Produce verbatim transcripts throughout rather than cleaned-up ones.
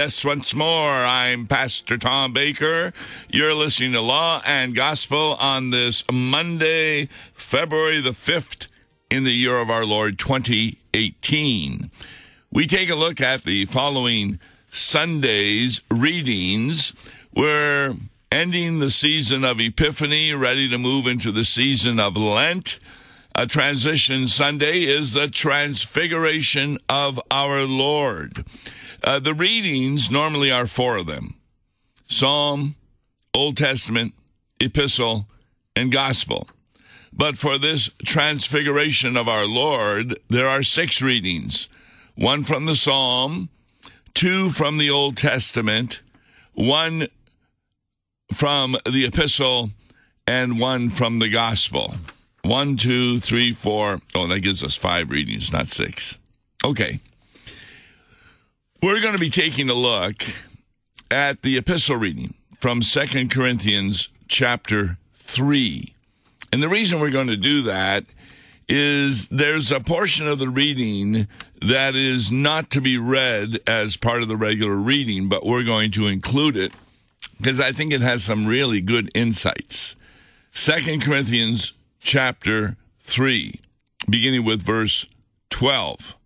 Yes, once more, I'm Pastor Tom Baker. You're listening to Law and Gospel on this Monday, February the fifth, in the year of our Lord, twenty eighteen. We take a look at the following Sunday's readings. We're ending the season of Epiphany, ready to move into the season of Lent. A transition Sunday is the Transfiguration of our Lord. Uh, the readings normally are four of them: Psalm, Old Testament, Epistle, and Gospel. But for this Transfiguration of our Lord, there are six readings. One from the Psalm, two from the Old Testament, one from the Epistle, and one from the Gospel. One, two, three, four. Oh, that gives us five readings, not six. Okay. We're going to be taking a look at the epistle reading from Second Corinthians chapter three. And the reason we're going to do that is there's a portion of the reading that is not to be read as part of the regular reading, but we're going to include it because I think it has some really good insights. Second Corinthians chapter three, beginning with verse twelve.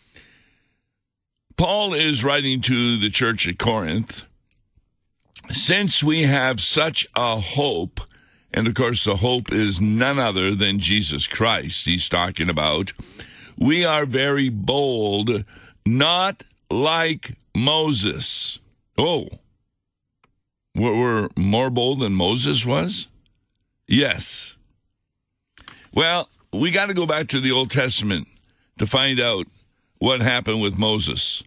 Paul is writing to the church at Corinth. Since we have such a hope, and of course the hope is none other than Jesus Christ he's talking about, we are very bold, not like Moses. Oh, we're more bold than Moses was? Yes. Well, we got to go back to the Old Testament to find out what happened with Moses.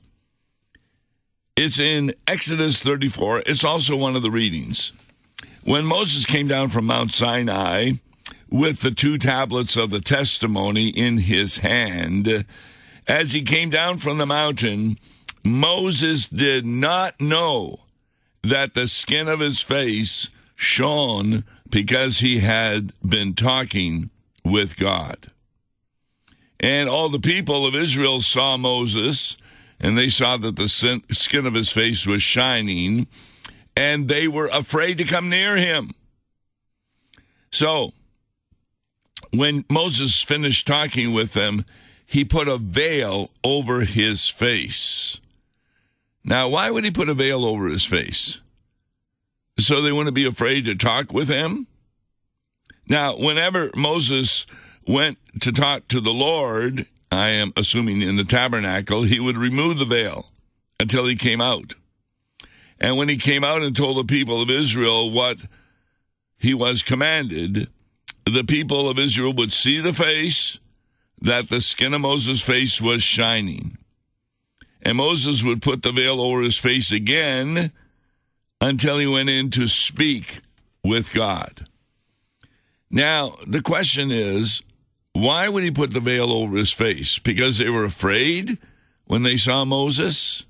It's in Exodus thirty-four. It's also one of the readings. When Moses came down from Mount Sinai with the two tablets of the testimony in his hand, as he came down from the mountain, Moses did not know that the skin of his face shone because he had been talking with God. And all the people of Israel saw Moses, and they saw that the skin of his face was shining, and they were afraid to come near him. So, when Moses finished talking with them, he put a veil over his face. Now, why would he put a veil over his face? So they wouldn't be afraid to talk with him? Now, whenever Moses went to talk to the Lord, I am assuming in the tabernacle, he would remove the veil until he came out. And when he came out and told the people of Israel what he was commanded, the people of Israel would see the face, that the skin of Moses' face was shining. And Moses would put the veil over his face again until he went in to speak with God. Now, the question is, why would he put the veil over his face? Because they were afraid when they saw Moses?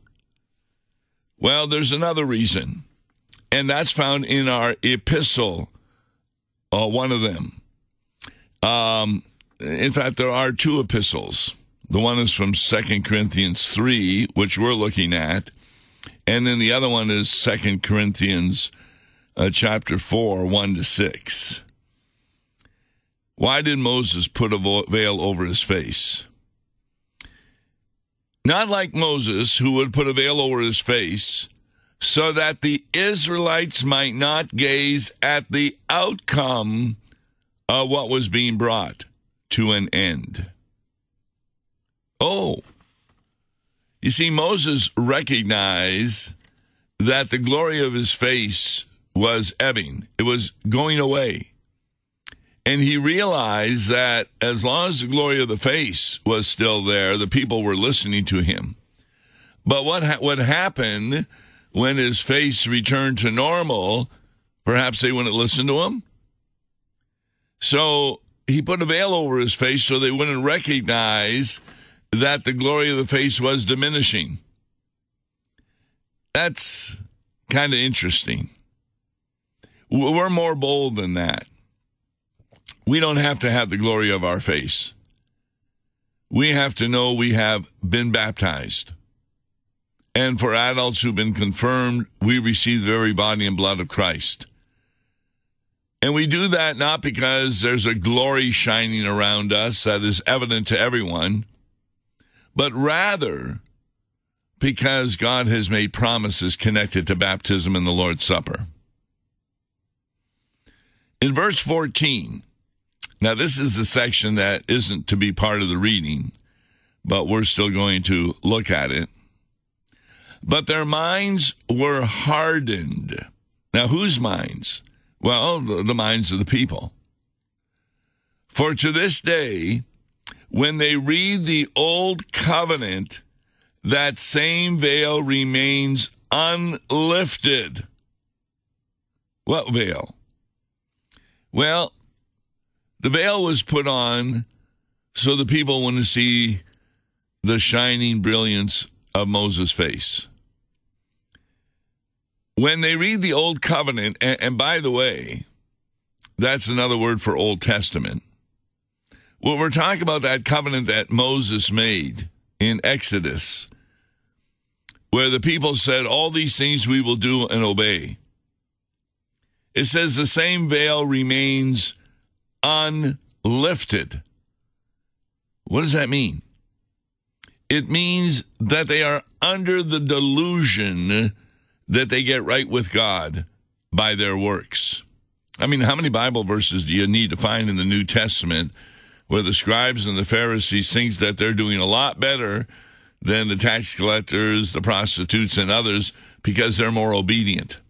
Well, there's another reason, and that's found in our epistle, uh, one of them. Um, in fact, there are two epistles. The one is from Second Corinthians three, which we're looking at, and then the other one is Second Corinthians uh, chapter four, one to six. Why did Moses put a veil over his face? Not like Moses, who would put a veil over his face, so that the Israelites might not gaze at the outcome of what was being brought to an end. Oh, you see, Moses recognized that the glory of his face was ebbing. It was going away. And he realized that as long as the glory of the face was still there, the people were listening to him. But what ha- what happened when his face returned to normal, perhaps they wouldn't listen to him. So he put a veil over his face so they wouldn't recognize that the glory of the face was diminishing. That's kind of interesting. We're more bold than that. We don't have to have the glory of our face. We have to know we have been baptized. And for adults who've been confirmed, we receive the very body and blood of Christ. And we do that not because there's a glory shining around us that is evident to everyone, but rather because God has made promises connected to baptism and the Lord's Supper. In verse fourteen, now this is the section that isn't to be part of the reading, but we're still going to look at it. But their minds were hardened. Now, whose minds? Well, the, the minds of the people. For to this day, when they read the Old Covenant, that same veil remains unlifted. What veil? Well, the veil was put on so the people wouldn't see the shining brilliance of Moses' face. When they read the Old Covenant, and, and by the way, that's another word for Old Testament. Well, we're talking about that covenant that Moses made in Exodus, where the people said, all these things we will do and obey. It says the same veil remains unlifted. What does that mean? It means that they are under the delusion that they get right with God by their works. I mean, how many Bible verses do you need to find in the New Testament where the scribes and the Pharisees think that they're doing a lot better than the tax collectors, the prostitutes, and others because they're more obedient?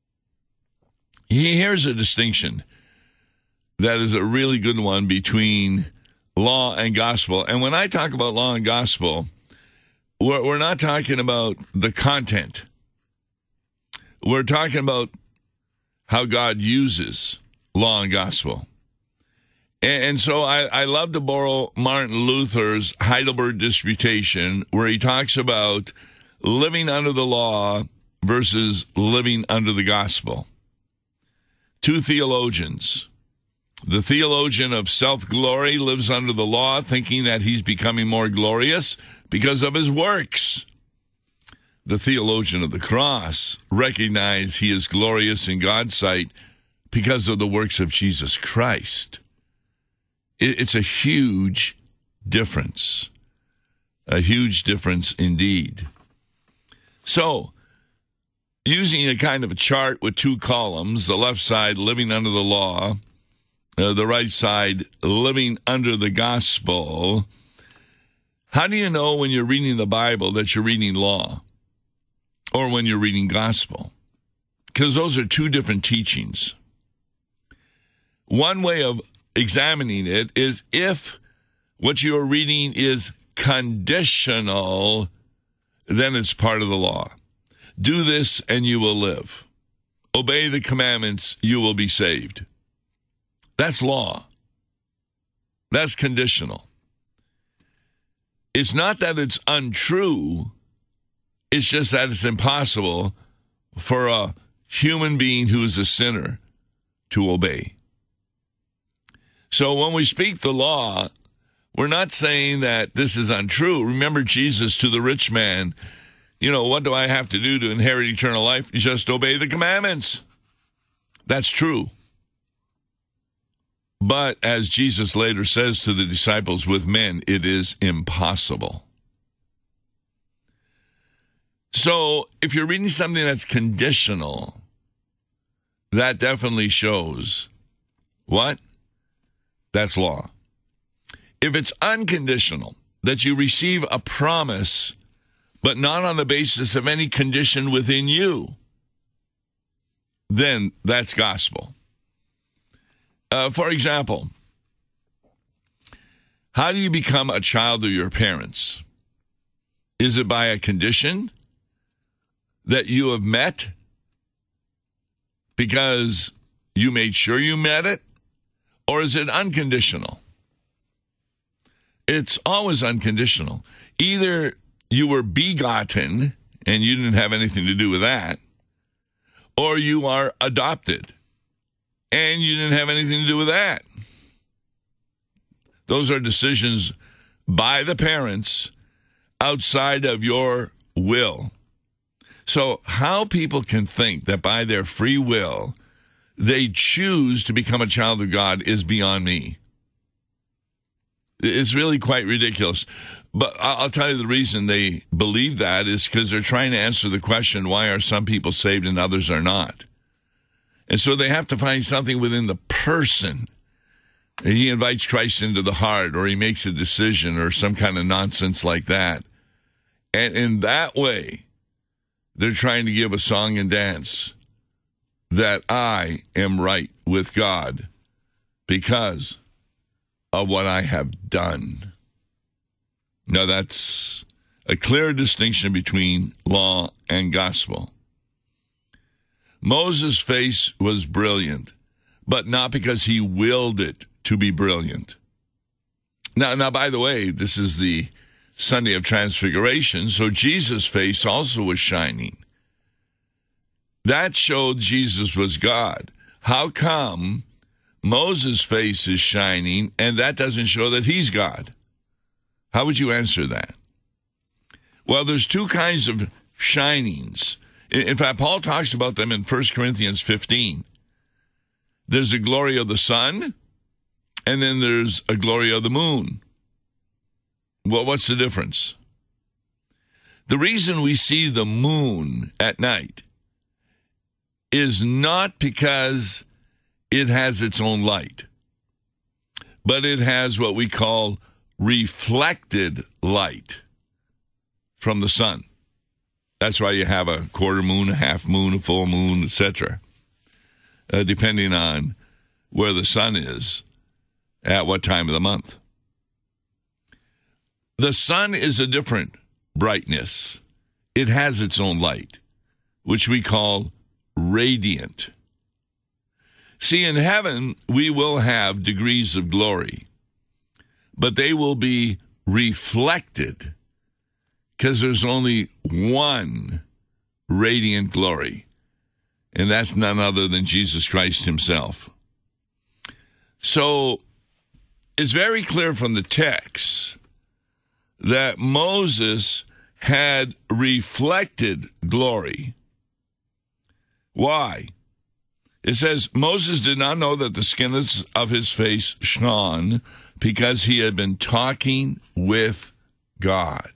Here's a distinction that is a really good one between law and gospel. And when I talk about law and gospel, we're, we're not talking about the content. We're talking about how God uses law and gospel. And, and so I, I love to borrow Martin Luther's Heidelberg Disputation, where he talks about living under the law versus living under the gospel. Two theologians. The theologian of self-glory lives under the law, thinking that he's becoming more glorious because of his works. The theologian of the cross recognizes he is glorious in God's sight because of the works of Jesus Christ. It's a huge difference. A huge difference indeed. So, using a kind of a chart with two columns, the left side living under the law, uh, the right side living under the gospel, how do you know when you're reading the Bible that you're reading law or when you're reading gospel? Because those are two different teachings. One way of examining it is if what you're reading is conditional, then it's part of the law. Do this and you will live. Obey the commandments, you will be saved. That's law. That's conditional. It's not that it's untrue. It's just that it's impossible for a human being who is a sinner to obey. So when we speak the law, we're not saying that this is untrue. Remember Jesus to the rich man, you know, what do I have to do to inherit eternal life? Just obey the commandments. That's true. But as Jesus later says to the disciples, with men, it is impossible. So if you're reading something that's conditional, that definitely shows what? That's law. If it's unconditional, that you receive a promise, but not on the basis of any condition within you, then that's gospel. Uh, for example, how do you become a child of your parents? Is it by a condition that you have met because you made sure you met it? Or is it unconditional? It's always unconditional. Either you were begotten and you didn't have anything to do with that, or you are adopted and you didn't have anything to do with that. Those are decisions by the parents outside of your will. So how people can think that by their free will they choose to become a child of God is beyond me. It's really quite ridiculous. But I'll tell you the reason they believe that is because they're trying to answer the question, why are some people saved and others are not? And so they have to find something within the person. He invites Christ into the heart, or he makes a decision, or some kind of nonsense like that. And in that way, they're trying to give a song and dance that I am right with God because of what I have done. Now, that's a clear distinction between law and gospel. Moses' face was brilliant, but not because he willed it to be brilliant. Now, now, by the way, this is the Sunday of Transfiguration, so Jesus' face also was shining. That showed Jesus was God. How come Moses' face is shining and that doesn't show that he's God? How would you answer that? Well, there's two kinds of shinings. In fact, Paul talks about them in First Corinthians fifteen. There's a glory of the sun, and then there's a glory of the moon. Well, what's the difference? The reason we see the moon at night is not because it has its own light, but it has what we call reflected light from the sun. That's why you have a quarter moon, a half moon, a full moon, et cetera, uh, depending on where the sun is at what time of the month. The sun is a different brightness. It has its own light, which we call radiant. See, in heaven, we will have degrees of glory, but they will be reflected because there's only one radiant glory, and that's none other than Jesus Christ himself. So it's very clear from the text that Moses had reflected glory. Why? It says, Moses did not know that the skin of his face shone because he had been talking with God.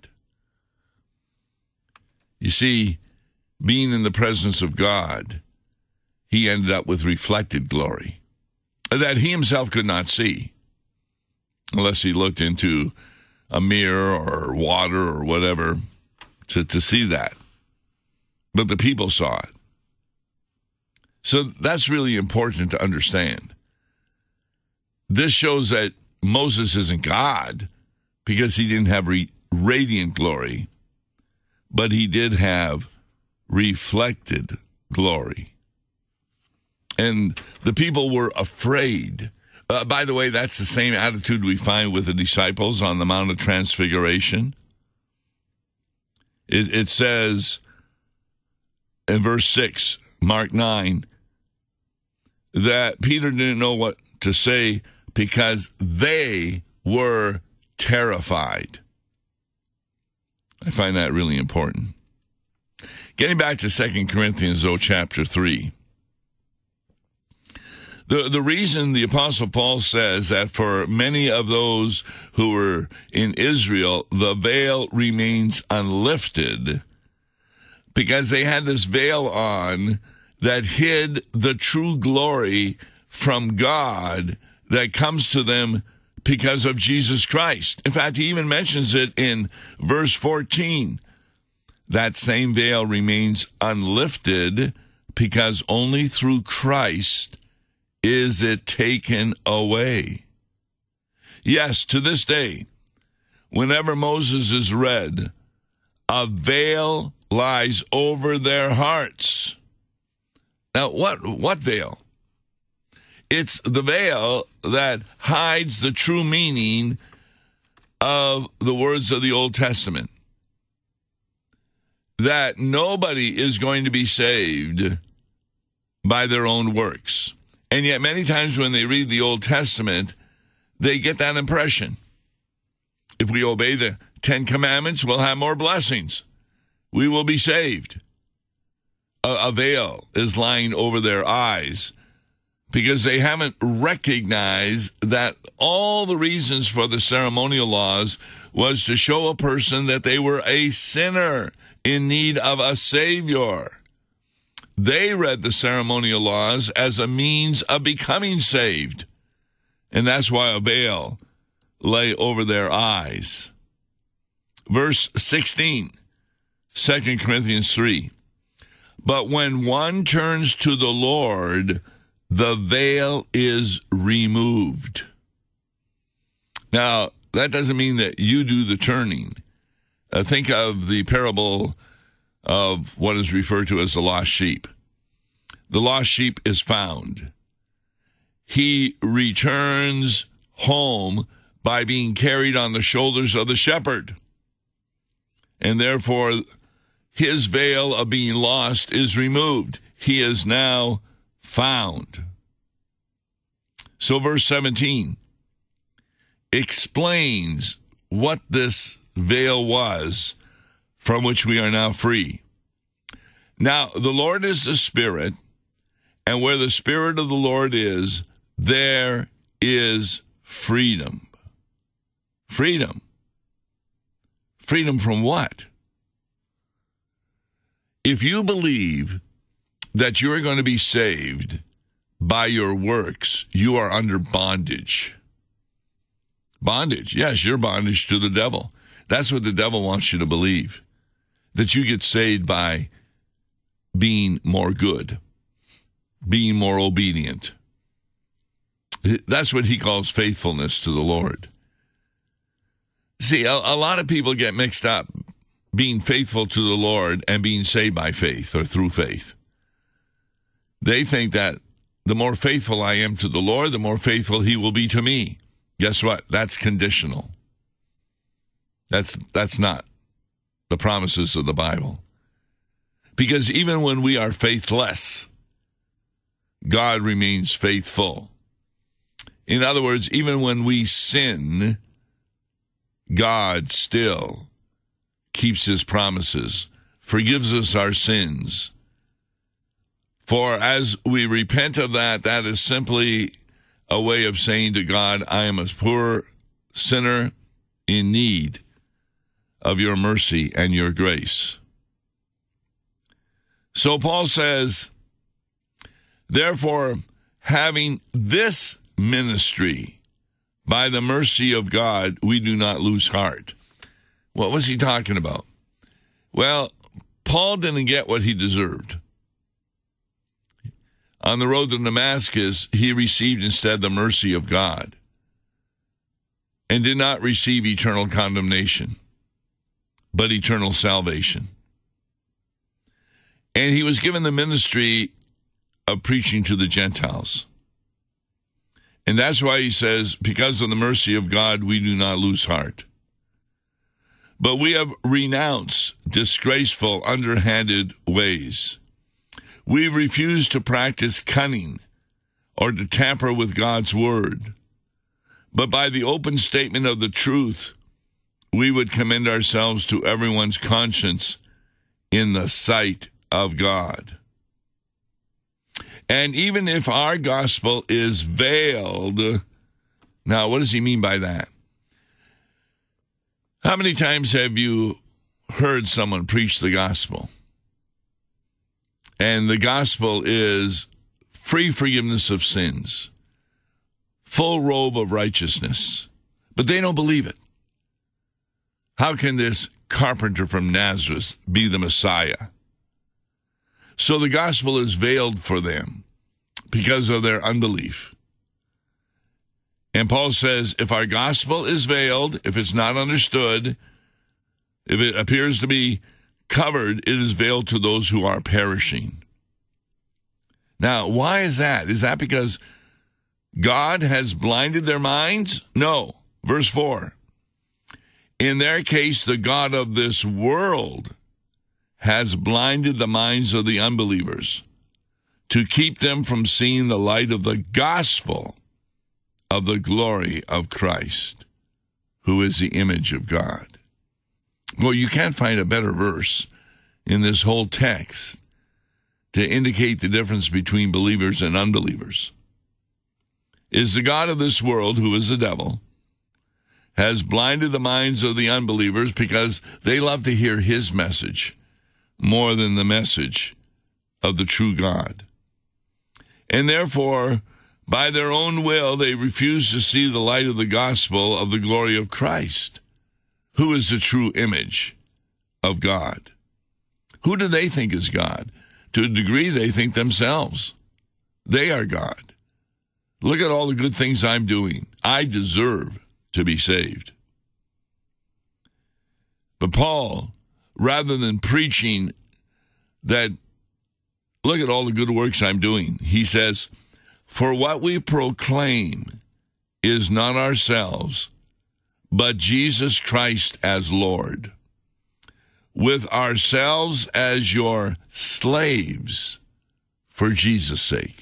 You see, being in the presence of God, he ended up with reflected glory that he himself could not see unless he looked into a mirror or water or whatever to, to see that. But the people saw it. So that's really important to understand. This shows that Moses isn't God because he didn't have re- radiant glory, but he did have reflected glory. And the people were afraid. Uh, by the way, that's the same attitude we find with the disciples on the Mount of Transfiguration. It, it says in verse six, Mark nine, that Peter didn't know what to say because they were terrified. I find that really important. Getting back to Second Corinthians, though, chapter three. The, the reason the Apostle Paul says that for many of those who were in Israel, the veil remains unlifted because they had this veil on that hid the true glory from God that comes to them because of Jesus Christ. In fact, he even mentions it in verse fourteen. That same veil remains unlifted because only through Christ is it taken away. Yes, to this day, whenever Moses is read, a veil lies over their hearts. Now, what, what veil? It's the veil that hides the true meaning of the words of the Old Testament. That nobody is going to be saved by their own works. And yet many times when they read the Old Testament, they get that impression. If we obey the Ten Commandments, we'll have more blessings. We will be saved. a veil is lying over their eyes because they haven't recognized that all the reasons for the ceremonial laws was to show a person that they were a sinner in need of a Savior. They read the ceremonial laws as a means of becoming saved, and that's why a veil lay over their eyes. Verse sixteen, Second Corinthians three. But when one turns to the Lord, the veil is removed. Now, that doesn't mean that you do the turning. Uh, think of the parable of what is referred to as the lost sheep. The lost sheep is found. He returns home by being carried on the shoulders of the shepherd. And therefore, his veil of being lost is removed. He is now found. So verse seventeen explains what this veil was from which we are now free. Now, the Lord is the Spirit, and where the Spirit of the Lord is, there is freedom. Freedom. Freedom from what? If you believe that you're going to be saved by your works, you are under bondage. Bondage. Yes, you're bondage to the devil. That's what the devil wants you to believe. That you get saved by being more good, being more obedient. That's what he calls faithfulness to the Lord. See, a, a lot of people get mixed up being faithful to the Lord and being saved by faith or through faith. They think that the more faithful I am to the Lord, the more faithful he will be to me. Guess what? That's conditional. That's that's not the promises of the Bible. Because even when we are faithless, God remains faithful. In other words, even when we sin, God still keeps his promises, forgives us our sins. For as we repent of that, that is simply a way of saying to God, I am a poor sinner in need of your mercy and your grace. So Paul says, therefore, having this ministry, by the mercy of God, we do not lose heart. What was he talking about? Well, Paul didn't get what he deserved. On the road to Damascus, he received instead the mercy of God and did not receive eternal condemnation, but eternal salvation. And he was given the ministry of preaching to the Gentiles. And that's why he says, because of the mercy of God, we do not lose heart. But we have renounced disgraceful, underhanded ways. We refuse to practice cunning or to tamper with God's word. But by the open statement of the truth, we would commend ourselves to everyone's conscience in the sight of God. And even if our gospel is veiled, now what does he mean by that? How many times have you heard someone preach the gospel? And the gospel is free forgiveness of sins, full robe of righteousness, but they don't believe it. How can this carpenter from Nazareth be the Messiah? So the gospel is veiled for them because of their unbelief. And Paul says, if our gospel is veiled, if it's not understood, if it appears to be covered, it is veiled to those who are perishing. Now, why is that? Is that because God has blinded their minds? No. Verse four. In their case, the God of this world has blinded the minds of the unbelievers to keep them from seeing the light of the gospel of the glory of Christ, who is the image of God. Well, you can't find a better verse in this whole text to indicate the difference between believers and unbelievers. Is the God of this world, who is the devil, has blinded the minds of the unbelievers because they love to hear his message more than the message of the true God. And therefore, by their own will, they refuse to see the light of the gospel of the glory of Christ, who is the true image of God. Who do they think is God? To a degree, they think themselves. They are God. Look at all the good things I'm doing. I deserve to be saved. But Paul, rather than preaching that, look at all the good works I'm doing, he says, for what we proclaim is not ourselves, but Jesus Christ as Lord, with ourselves as your slaves for Jesus' sake.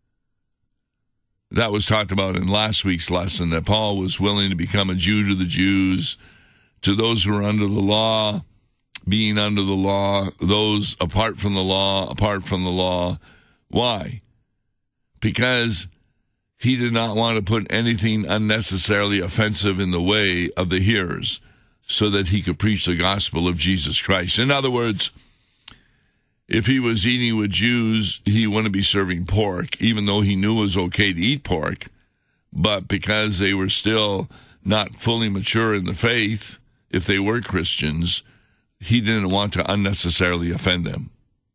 That was talked about in last week's lesson, that Paul was willing to become a Jew to the Jews, to those who are under the law, being under the law, those apart from the law, apart from the law. Why? Because he did not want to put anything unnecessarily offensive in the way of the hearers so that he could preach the gospel of Jesus Christ. In other words, if he was eating with Jews, he wouldn't be serving pork, even though he knew it was okay to eat pork. But because they were still not fully mature in the faith, if they were Christians, he didn't want to unnecessarily offend them.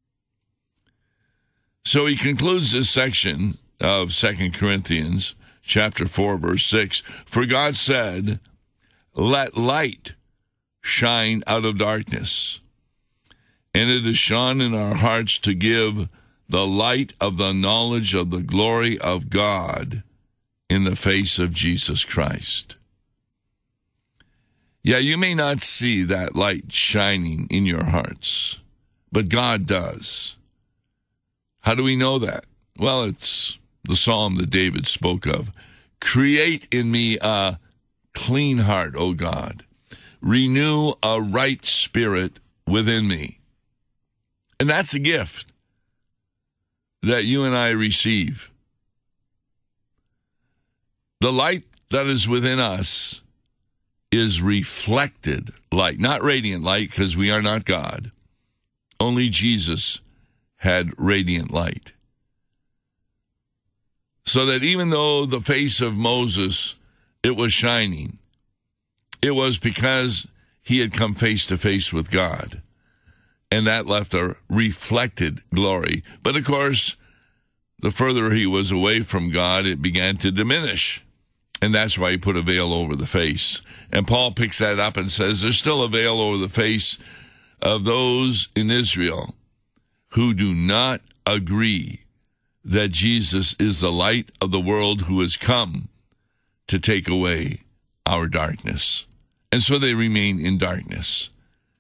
So he concludes this section of Second Corinthians chapter four, verse six. For God said, let light shine out of darkness. And it is shone in our hearts to give the light of the knowledge of the glory of God in the face of Jesus Christ. Yeah, you may not see that light shining in your hearts, but God does. How do we know that? Well, it's the psalm that David spoke of. Create in me a clean heart, O God. Renew a right spirit within me. And that's a gift that you and I receive. The light that is within us is reflected light, not radiant light, because we are not God. Only Jesus had radiant light. So that even though the face of Moses, it was shining, it was because he had come face to face with God. And that left a reflected glory. But of course, the further he was away from God, it began to diminish. And that's why he put a veil over the face. And Paul picks that up and says, there's still a veil over the face of those in Israel who do not agree that Jesus is the light of the world who has come to take away our darkness. And so they remain in darkness.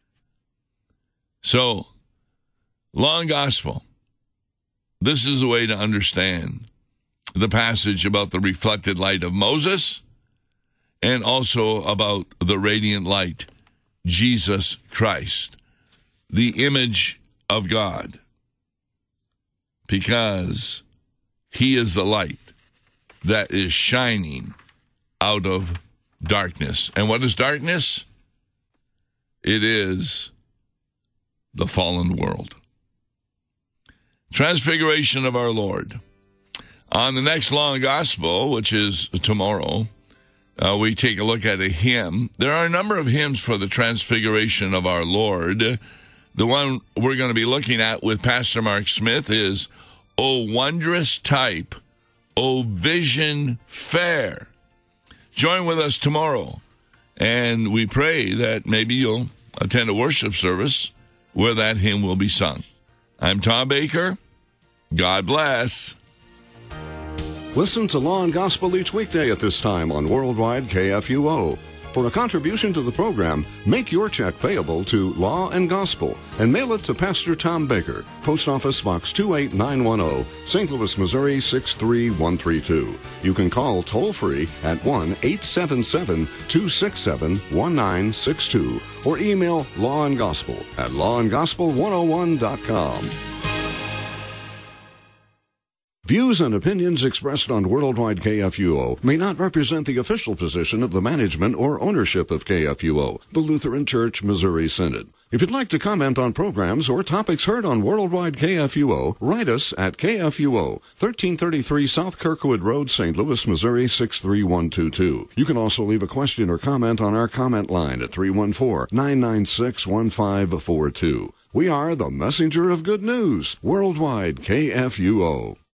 So, law and gospel. This is a way to understand the passage about the reflected light of Moses and also about the radiant light, Jesus Christ, the image of God, because he is the light that is shining out of darkness. And what is darkness? It is the fallen world. Transfiguration of our Lord. On the next Law and Gospel, which is tomorrow, uh, we take a look at a hymn. There are a number of hymns for the Transfiguration of our Lord. The one we're going to be looking at with Pastor Mark Smith is, O Wondrous Type, O Vision Fair. Join with us tomorrow, and we pray that maybe you'll attend a worship service where that hymn will be sung. I'm Tom Baker. God bless. Listen to Law and Gospel each weekday at this time on Worldwide K F U O. For a contribution to the program, make your check payable to Law and Gospel and mail it to Pastor Tom Baker, Post Office Box two eight nine one zero, Saint Louis, Missouri six three one three two. You can call toll-free at one eight seven seven, two six seven, one nine six two or email Law and Gospel at law and gospel one oh one dot com. Views and opinions expressed on Worldwide K F U O may not represent the official position of the management or ownership of K F U O, the Lutheran Church Missouri Synod. If you'd like to comment on programs or topics heard on Worldwide K F U O, write us at K F U O, thirteen thirty-three South Kirkwood Road, Saint Louis, Missouri, six three one two two. You can also leave a question or comment on our comment line at three one four, nine nine six, one five four two. We are the messenger of good news, Worldwide K F U O.